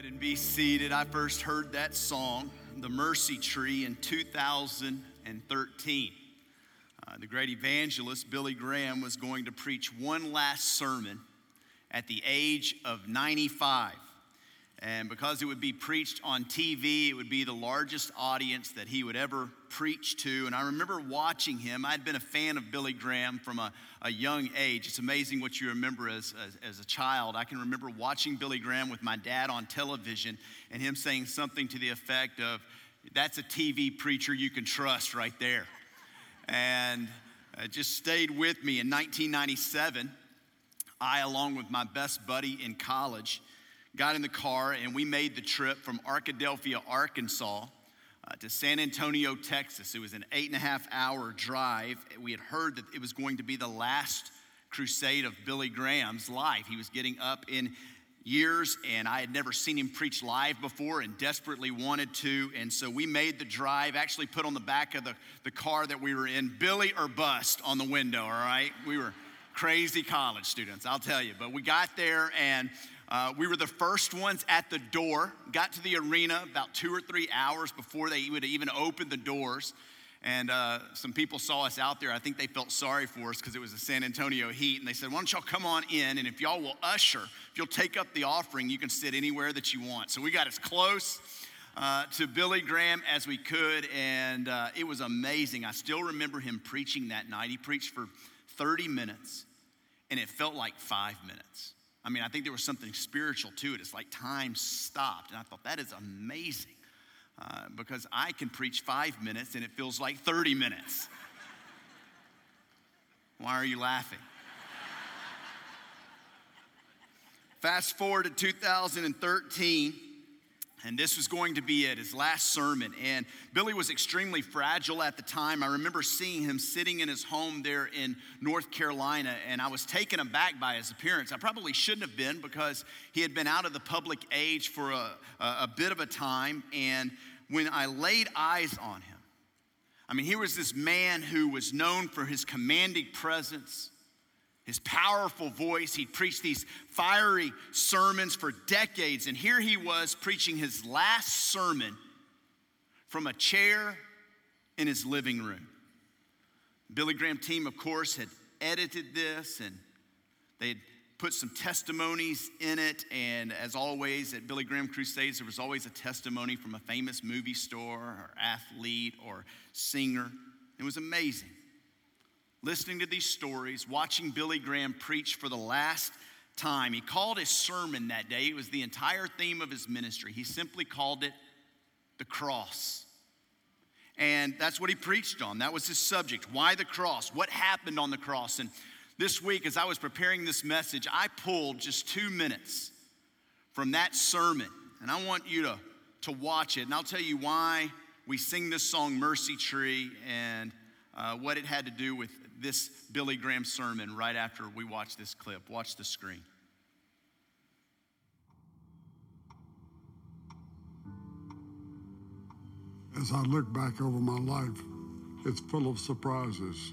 ahead and be seated. I first heard that song, The Mercy Tree, in 2013. The great evangelist Billy Graham was going to preach one last sermon at the age of 95. And because it would be preached on TV, it would be the largest audience that he would ever preach to. And I remember watching him. I'd been a fan of Billy Graham from a young age. It's amazing what you remember as a child. I can remember watching Billy Graham with my dad on television and him saying something to the effect of, "That's a TV preacher you can trust right there." And it just stayed with me. In 1997, I, along with my best buddy in college, got in the car and we made the trip from Arkadelphia, Arkansas to San Antonio, Texas. It was an 8.5-hour drive. We had heard that it was going to be the last crusade of Billy Graham's life. He was getting up in years and I had never seen him preach live before and desperately wanted to. And so we made the drive, actually put on the back of the car that we were in, "Billy or bust" on the window, all right? We were crazy college students, I'll tell you. But we got there and we were the first ones at the door, got to the arena about 2 or 3 hours before they would even open the doors. And some people saw us out there. I think they felt sorry for us because it was the San Antonio heat. And they said, "Why don't y'all come on in? And if y'all will usher, if you'll take up the offering, you can sit anywhere that you want." So we got as close to Billy Graham as we could. And it was amazing. I still remember him preaching that night. He preached for 30 minutes. And it felt like 5 minutes. I mean, I think there was something spiritual to it. It's like time stopped. And I thought, that is amazing. Because I can preach 5 minutes and it feels like 30 minutes. Why are you laughing? Fast forward to 2013. And this was going to be it, his last sermon. And Billy was extremely fragile at the time. I remember seeing him sitting in his home there in North Carolina, and I was taken aback by his appearance. I probably shouldn't have been because he had been out of the public age for a bit of a time. And when I laid eyes on him, I mean, he was this man who was known for his commanding presence, his powerful voice. He'd preached these fiery sermons for decades. And here he was preaching his last sermon from a chair in his living room. Billy Graham team, of course, had edited this and they had put some testimonies in it. And as always at Billy Graham Crusades, there was always a testimony from a famous movie star or athlete or singer. It was amazing. Listening to these stories, watching Billy Graham preach for the last time. He called his sermon that day, it was the entire theme of his ministry. He simply called it the cross. And that's what he preached on. That was his subject. Why the cross? What happened on the cross? And this week, as I was preparing this message, I pulled just 2 minutes from that sermon. And I want you to watch it. And I'll tell you why we sing this song, Mercy Tree, and what it had to do with this Billy Graham sermon right after we watch this clip. Watch the screen. As I look back over my life, it's full of surprises.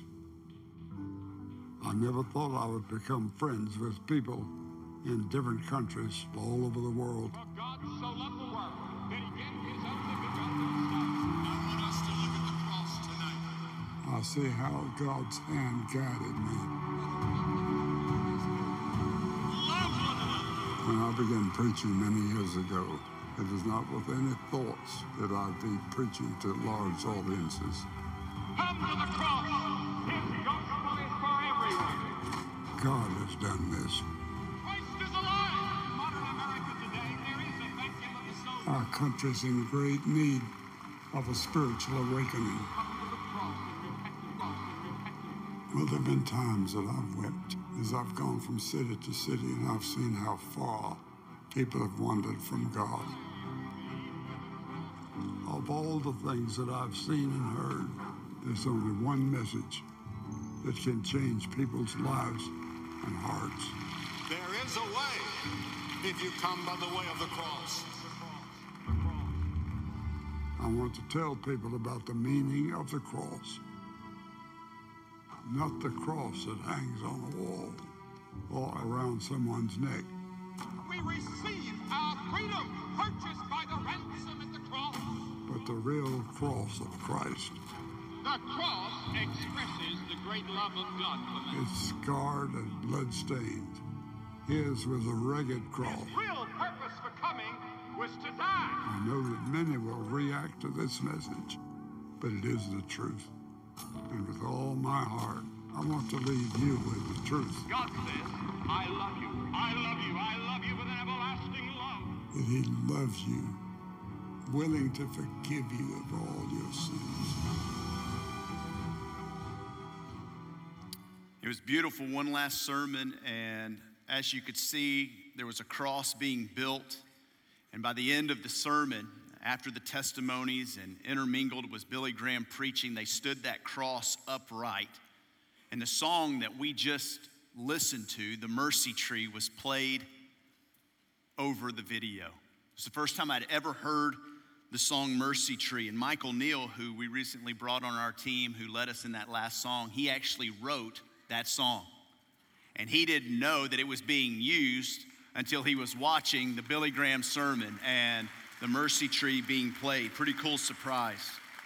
I never thought I would become friends with people in different countries all over the world. For God so loved the world that he gave his only begotten Son. I want us to look at the cross tonight. I see how God's hand guided me. Love one another. When I began preaching many years ago, it is not with any thoughts that I'd be preaching to large audiences. Come to the cross. His gospel is for everyone. God has done this. Christ is alive. In modern America today, there is a vacuum of the soul. Our country's in great need of a spiritual awakening. Well, there have been times that I've wept as I've gone from city to city and I've seen how far people have wandered from God. Of all the things that I've seen and heard, there's only one message that can change people's lives and hearts. There is a way if you come by the way of the cross. I want to tell people about the meaning of the cross. Not the cross that hangs on a wall or around someone's neck. We receive our freedom, the real cross of Christ. The cross expresses the great love of God for man. It's scarred and blood-stained. His was a rugged cross. His real purpose for coming was to die. I know that many will react to this message, but it is the truth. And with all my heart, I want to leave you with the truth. God says, I love you. I love you. I love you with an everlasting love. That he loves you, willing to forgive you of all your sins. It was beautiful, one last sermon, and as you could see, there was a cross being built. And by the end of the sermon, after the testimonies and intermingled was Billy Graham preaching, they stood that cross upright. And the song that we just listened to, The Mercy Tree, was played over the video. It was the first time I'd ever heard the song Mercy Tree. And Michael Neal, who we recently brought on our team, who led us in that last song, he actually wrote that song. And he didn't know that it was being used until he was watching the Billy Graham sermon and the Mercy Tree being played. Pretty cool surprise.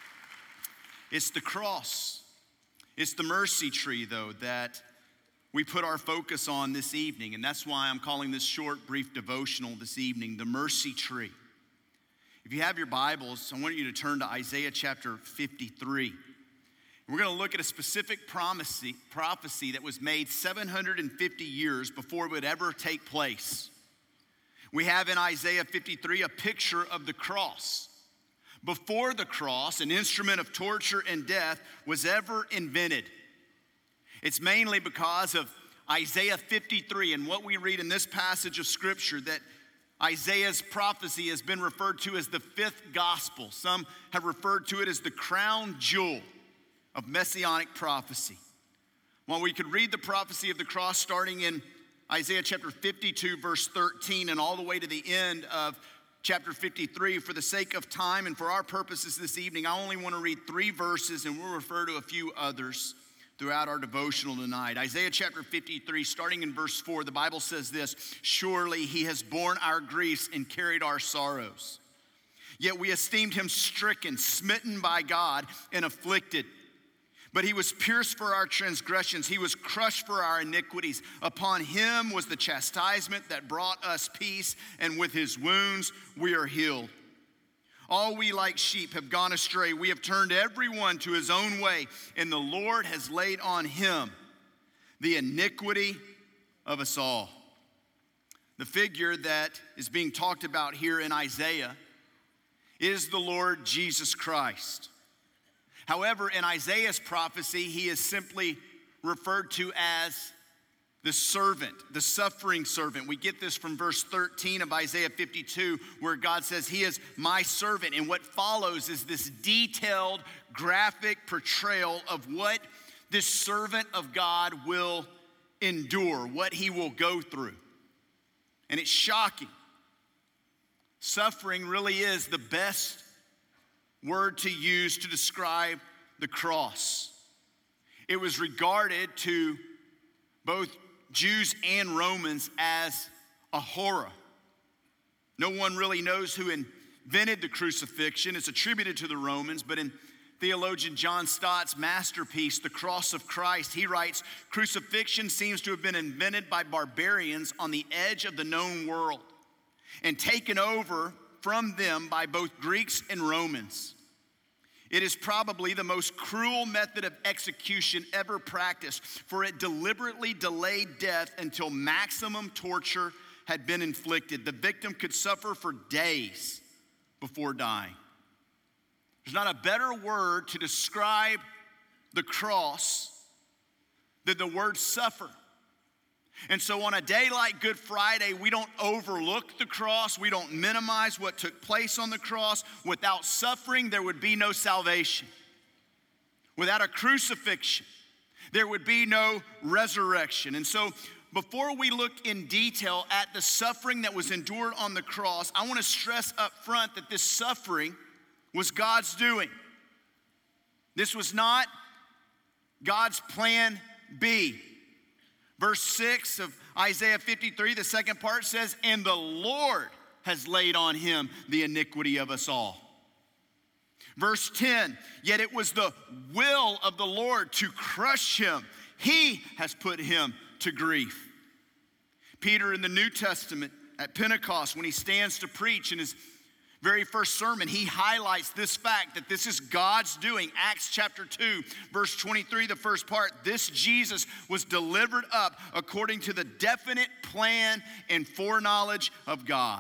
It's the cross. It's the Mercy Tree, though, that we put our focus on this evening. And that's why I'm calling this short, brief devotional this evening, the Mercy Tree. If you have your Bibles, I want you to turn to Isaiah chapter 53. We're going to look at a specific prophecy that was made 750 years before it would ever take place. We have in Isaiah 53 a picture of the cross. Before the cross, an instrument of torture and death was ever invented. It's mainly because of Isaiah 53 and what we read in this passage of Scripture that Isaiah's prophecy has been referred to as the fifth gospel. Some have referred to it as the crown jewel of messianic prophecy. Well, we could read the prophecy of the cross starting in Isaiah chapter 52, verse 13, and all the way to the end of chapter 53. For the sake of time and for our purposes this evening, I only want to read 3 verses, and we'll refer to a few others throughout our devotional tonight. Isaiah chapter 53, starting in verse 4, the Bible says this: "Surely he has borne our griefs and carried our sorrows. Yet we esteemed him stricken, smitten by God, and afflicted. But he was pierced for our transgressions. He was crushed for our iniquities. Upon him was the chastisement that brought us peace, and with his wounds we are healed. All we like sheep have gone astray. We have turned everyone to his own way, and the Lord has laid on him the iniquity of us all." The figure that is being talked about here in Isaiah is the Lord Jesus Christ. However, in Isaiah's prophecy, he is simply referred to as the servant, the suffering servant. We get this from verse 13 of Isaiah 52, where God says, "He is my servant." And what follows is this detailed, graphic portrayal of what this servant of God will endure, what he will go through. And it's shocking. Suffering really is the best word to use to describe the cross. It was regarded to both Jews and Romans as a horror. No one really knows who invented the crucifixion. It's attributed to the Romans, but in theologian John Stott's masterpiece, The Cross of Christ, he writes, "Crucifixion seems to have been invented by barbarians on the edge of the known world and taken over from them by both Greeks and Romans. It is probably the most cruel method of execution ever practiced, for it deliberately delayed death until maximum torture had been inflicted. The victim could suffer for days before dying." There's not a better word to describe the cross than the word suffer. And so on a day like Good Friday, we don't overlook the cross. We don't minimize what took place on the cross. Without suffering, there would be no salvation. Without a crucifixion, there would be no resurrection. And so before we look in detail at the suffering that was endured on the cross, I want to stress up front that this suffering was God's doing. This was not God's plan B. Verse 6 of Isaiah 53, the second part says, "And the Lord has laid on him the iniquity of us all." Verse 10, yet it was the will of the Lord to crush him. He has put him to grief. Peter in the New Testament at Pentecost, when he stands to preach in his very first sermon, he highlights this fact that this is God's doing. Acts chapter 2, verse 23, the first part, this Jesus was delivered up according to the definite plan and foreknowledge of God.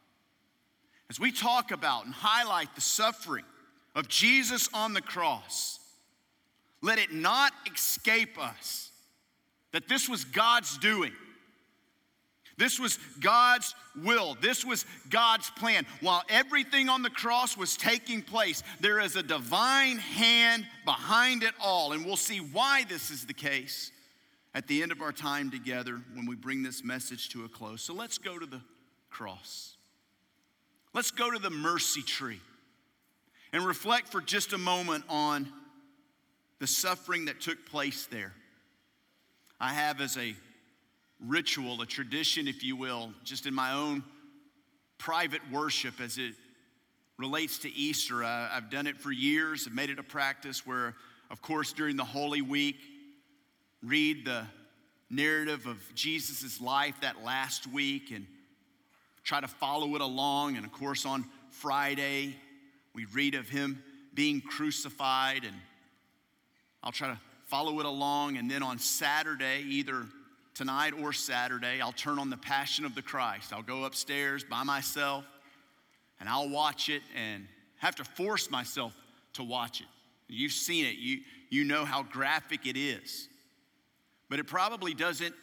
As we talk about and highlight the suffering of Jesus on the cross, let it not escape us that this was God's doing. This was God's will. This was God's plan. While everything on the cross was taking place, there is a divine hand behind it all. And we'll see why this is the case at the end of our time together when we bring this message to a close. So let's go to the cross. Let's go to the mercy tree and reflect for just a moment on the suffering that took place there. I have as a ritual, a tradition, if you will, just in my own private worship as it relates to Easter. I've done it for years. I've made it a practice where, of course, during the Holy Week, read the narrative of Jesus' life that last week and try to follow it along. And, of course, on Friday, we read of him being crucified, and I'll try to follow it along. And then on Saturday, either tonight or Saturday, I'll turn on the Passion of the Christ. I'll go upstairs by myself and I'll watch it and have to force myself to watch it. You've seen it. You know how graphic it is. But it probably doesn't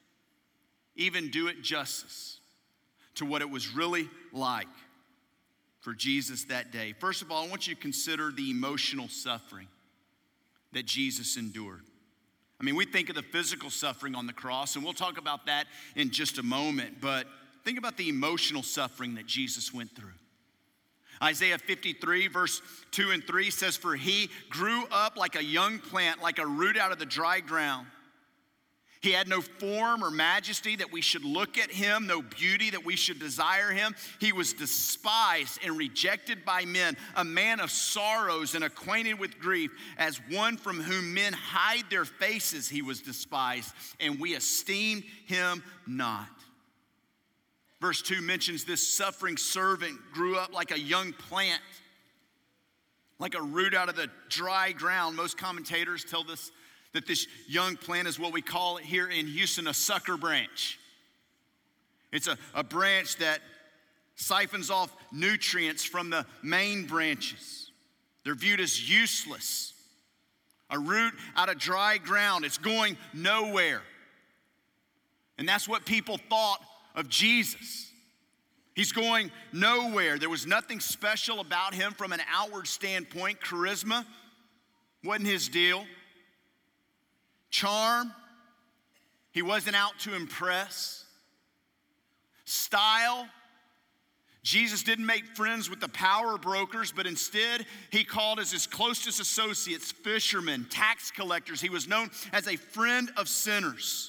even do it justice to what it was really like for Jesus that day. First of all, I want you to consider the emotional suffering that Jesus endured. I mean, we think of the physical suffering on the cross, and we'll talk about that in just a moment, but think about the emotional suffering that Jesus went through. Isaiah 53, verse 2 and 3 says, for he grew up like a young plant, like a root out of the dry ground. He had no form or majesty that we should look at him, no beauty that we should desire him. He was despised and rejected by men, a man of sorrows and acquainted with grief. As one from whom men hide their faces, he was despised, and we esteemed him not. Verse 2 mentions this suffering servant grew up like a young plant, like a root out of the dry ground. Most commentators tell us that this young plant is what we call it here in Houston, a sucker branch. It's a branch that siphons off nutrients from the main branches. They're viewed as useless. A root out of dry ground. It's going nowhere. And that's what people thought of Jesus. He's going nowhere. There was nothing special about him from an outward standpoint. Charisma wasn't his deal. Charm, he wasn't out to impress. Style, Jesus didn't make friends with the power brokers, but instead he called as his closest associates fishermen, tax collectors. He was known as a friend of sinners.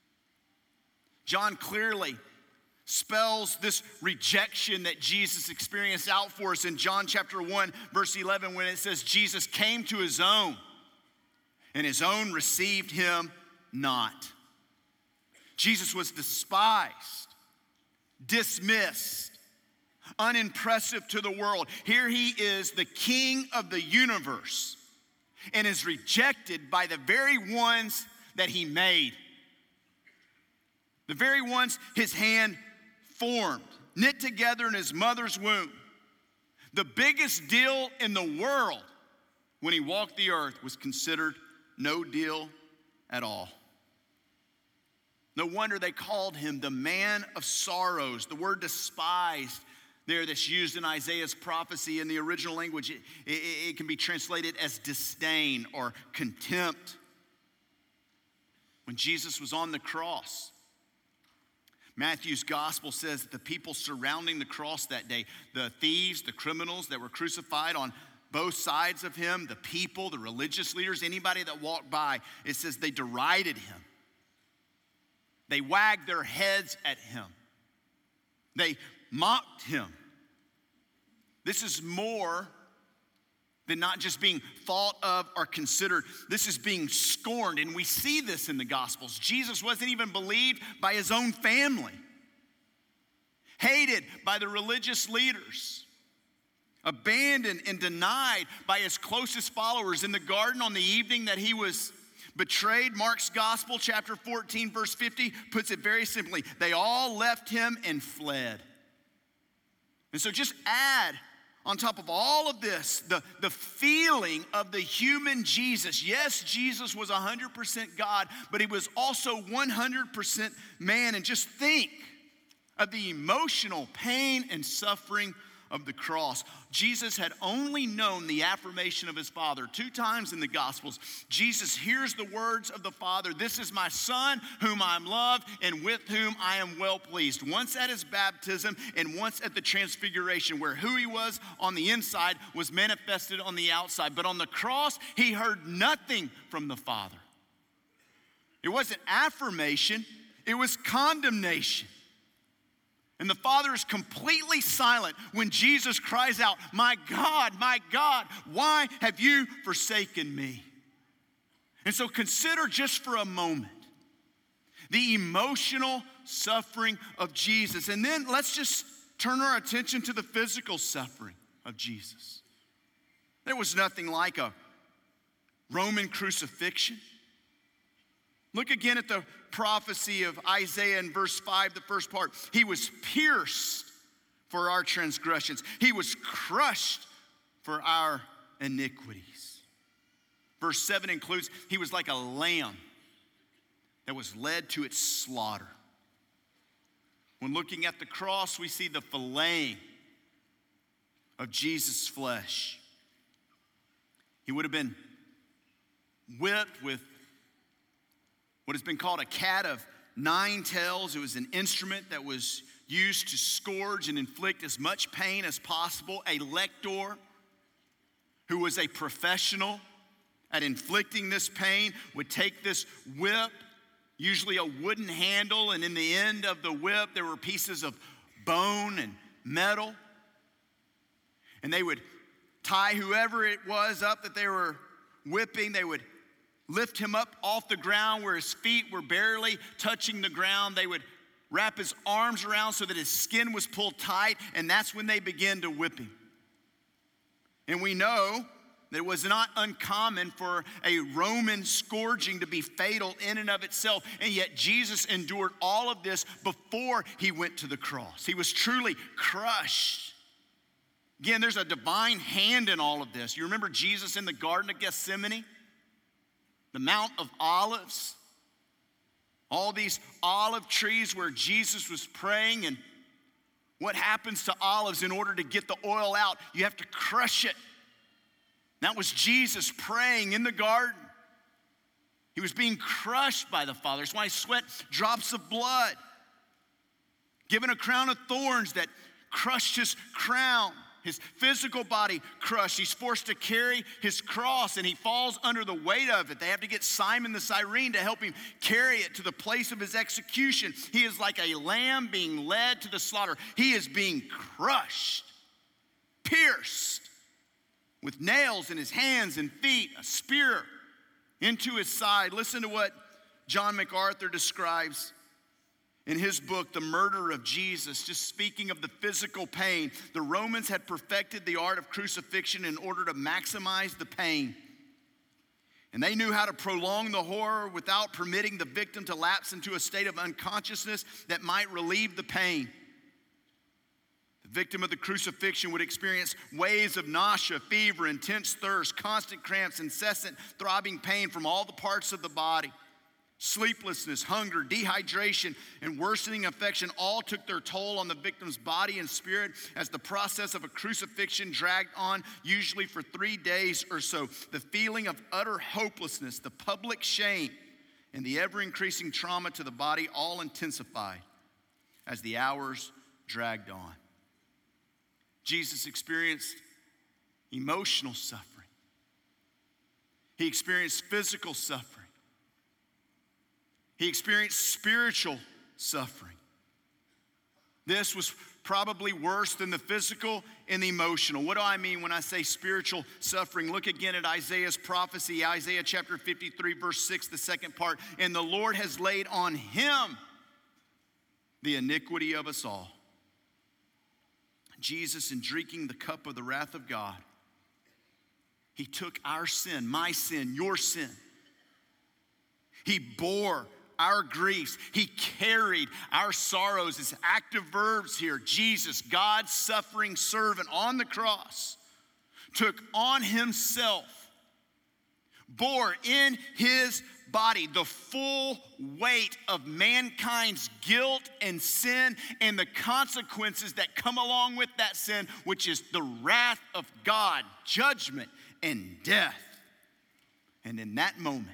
John clearly spells this rejection that Jesus experienced out for us in John chapter 1, verse 11, when it says Jesus came to his own, and his own received him not. Jesus was despised, dismissed, unimpressive to the world. Here he is, the King of the universe, and is rejected by the very ones that he made. The very ones his hand formed, knit together in his mother's womb. The biggest deal in the world when he walked the earth was considered no deal at all. No wonder they called him the man of sorrows. The word despised there that's used in Isaiah's prophecy in the original language, it can be translated as disdain or contempt. When Jesus was on the cross, Matthew's gospel says that the people surrounding the cross that day, the thieves, the criminals that were crucified on both sides of him, the people, the religious leaders, anybody that walked by, it says they derided him. They wagged their heads at him. They mocked him. This is more than not just being thought of or considered. This is being scorned, and we see this in the Gospels. Jesus wasn't even believed by his own family, hated by the religious leaders, abandoned and denied by his closest followers. In the garden on the evening that he was betrayed, Mark's Gospel, chapter 14, verse 50, puts it very simply. They all left him and fled. And so just add on top of all of this, the feeling of the human Jesus. Yes, Jesus was 100% God, but he was also 100% man. And just think of the emotional pain and suffering of the cross. Jesus had only known the affirmation of his Father. 2 times in the Gospels, Jesus hears the words of the Father, "This is my Son whom I am loved and with whom I am well pleased." Once at his baptism and once at the transfiguration, where who he was on the inside was manifested on the outside. But on the cross, he heard nothing from the Father. It wasn't affirmation, it was condemnation. And the Father is completely silent when Jesus cries out, my God, why have you forsaken me?" And so consider just for a moment the emotional suffering of Jesus. And then let's just turn our attention to the physical suffering of Jesus. There was nothing like a Roman crucifixion. Look again at the prophecy of Isaiah in verse 5, the first part. He was pierced for our transgressions. He was crushed for our iniquities. Verse 7 includes, he was like a lamb that was led to its slaughter. When looking at the cross, we see the filleting of Jesus' flesh. He would have been whipped with what has been called a cat of 9 tails. It was an instrument that was used to scourge and inflict as much pain as possible. A lector, who was a professional at inflicting this pain, would take this whip, usually a wooden handle, and in the end of the whip there were pieces of bone and metal. And they would tie whoever it was up that they were whipping. They would lift him up off the ground where his feet were barely touching the ground. They would wrap his arms around so that his skin was pulled tight, and that's when they began to whip him. And we know that it was not uncommon for a Roman scourging to be fatal in and of itself, and yet Jesus endured all of this before he went to the cross. He was truly crushed. Again, there's a divine hand in all of this. You remember Jesus in the Garden of Gethsemane? The Mount of Olives, all these olive trees where Jesus was praying. And what happens to olives in order to get the oil out? You have to crush it. That was Jesus praying in the garden. He was being crushed by the Father. That's why he sweat drops of blood. Given a crown of thorns that crushed his crown. His physical body crushed. He's forced to carry his cross, and he falls under the weight of it. They have to get Simon the Cyrene to help him carry it to the place of his execution. He is like a lamb being led to the slaughter. He is being crushed, pierced with nails in his hands and feet, a spear into his side. Listen to what John MacArthur describes in his book, The Murder of Jesus, just speaking of the physical pain. The Romans had perfected the art of crucifixion in order to maximize the pain. And they knew how to prolong the horror without permitting the victim to lapse into a state of unconsciousness that might relieve the pain. The victim of the crucifixion would experience waves of nausea, fever, intense thirst, constant cramps, incessant throbbing pain from all the parts of the body. Sleeplessness, hunger, dehydration, and worsening affection all took their toll on the victim's body and spirit as the process of a crucifixion dragged on, usually for 3 days or so. The feeling of utter hopelessness, the public shame, and the ever-increasing trauma to the body all intensified as the hours dragged on. Jesus experienced emotional suffering. He experienced physical suffering. He experienced spiritual suffering. This was probably worse than the physical and the emotional. What do I mean when I say spiritual suffering? Look again at Isaiah's prophecy, Isaiah chapter 53, verse 6, the second part. And the Lord has laid on him the iniquity of us all. Jesus, in drinking the cup of the wrath of God, he took our sin, my sin, your sin. He bore our griefs. He carried our sorrows. It's active verbs here. Jesus, God's suffering servant on the cross, took on himself, bore in his body the full weight of mankind's guilt and sin and the consequences that come along with that sin, which is the wrath of God, judgment and death. And in that moment,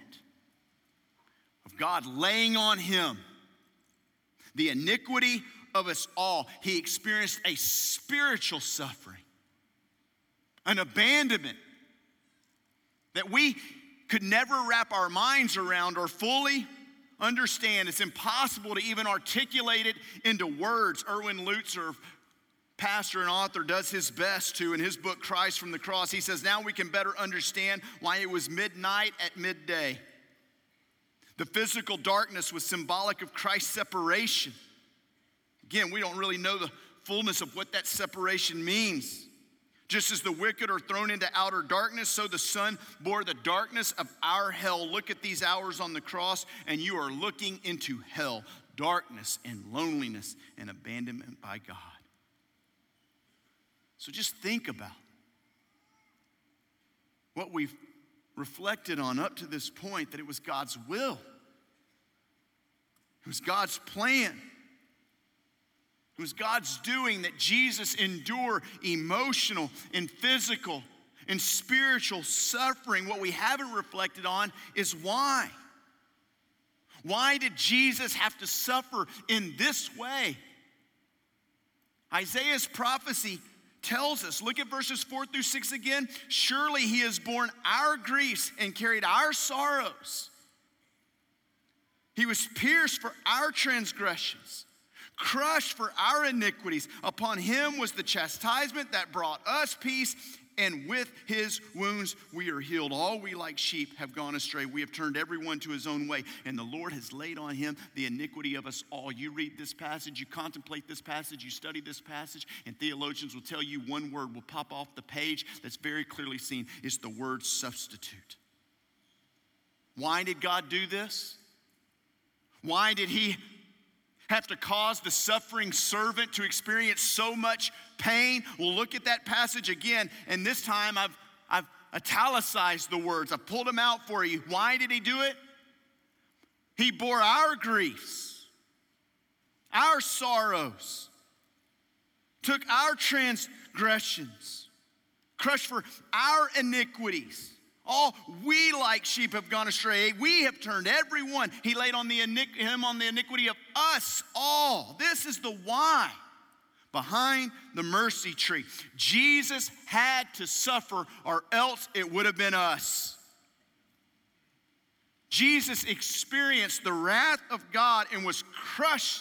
God laying on him the iniquity of us all, he experienced a spiritual suffering, an abandonment that we could never wrap our minds around or fully understand. It's impossible to even articulate it into words. Erwin Lutzer, pastor and author, does his best to in his book, Christ from the Cross. He says, now we can better understand why it was midnight at midday. The physical darkness was symbolic of Christ's separation. Again, we don't really know the fullness of what that separation means. Just as the wicked are thrown into outer darkness, so the Son bore the darkness of our hell. Look at these hours on the cross, and you are looking into hell, darkness and loneliness and abandonment by God. So just think about what we've reflected on up to this point, that it was God's will. It was God's plan. It was God's doing that Jesus endure emotional and physical and spiritual suffering. What we haven't reflected on is why. Why did Jesus have to suffer in this way? Isaiah's prophecy tells us, look at verses 4 through 6 again. Surely he has borne our griefs and carried our sorrows. He was pierced for our transgressions, crushed for our iniquities. Upon him was the chastisement that brought us peace, and with his wounds we are healed. All we like sheep have gone astray. We have turned everyone to his own way, and the Lord has laid on him the iniquity of us all. You read this passage, you contemplate this passage, you study this passage, and theologians will tell you one word will pop off the page that's very clearly seen. It's the word substitute. Why did God do this? Why did he have to cause the suffering servant to experience so much pain? We'll look at that passage again, and this time I've italicized the words. I pulled them out for you. Why did he do it? He bore our griefs, our sorrows, took our transgressions, crushed for our iniquities. All we like sheep have gone astray. We have turned everyone. He laid on him on the iniquity of us all. This is the why behind the mercy tree. Jesus had to suffer, or else it would have been us. Jesus experienced the wrath of God and was crushed